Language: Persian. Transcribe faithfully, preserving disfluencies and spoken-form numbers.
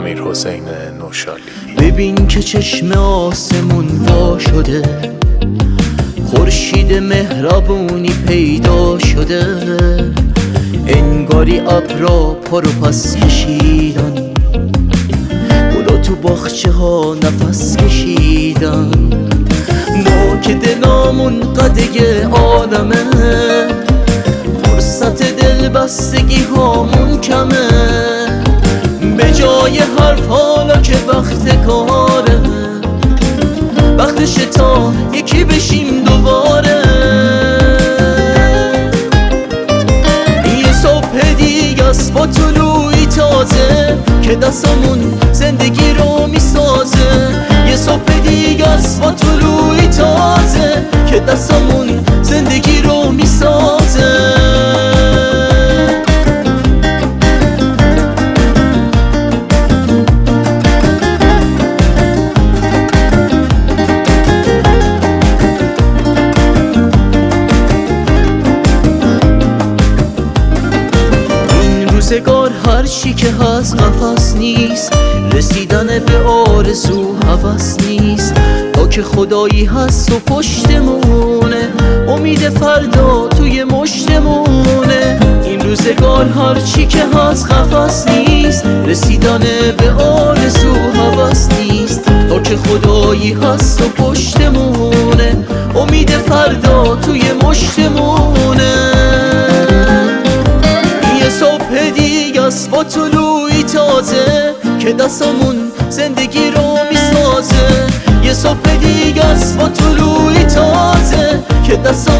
امیرحسین نوشالی. ببین که چشم آسمون وا شده، خورشید مهربونی پیدا شده، انگاری ابرا پا رو پس کشیدن، گلا تو باغچه ها نفس کشیدن. ما که دلامون قده عالمه، فرصت دل بستگی هامون کمه، به جای حرف حالا که وقت کاره، وقتش تا یکی بشیم دوباره. یه صبح دیگه است با طلوعی تازه که دستمون زندگی رو میسازه. یه صبح دیگه است با طلوعی تازه که دستمون زندگی رو میسازه. روزگار هر چی که هست قفس نیست، رسیدن به آرزو هوس نیست. تا که خدایی هست و پشتمونه، امید فردا توی مشتمونه. این روزگار هر چی که هست قفس نیست، رسیدن به آرزو هوس نیست. تا که خدایی هست و پشتمونه، امید فردا توی مشتمونه. صبح دیگه است با طلوعی تازه که دستمون زندگی رو میسازه. یه صبح دیگه است با طلوعی تازه که دستمون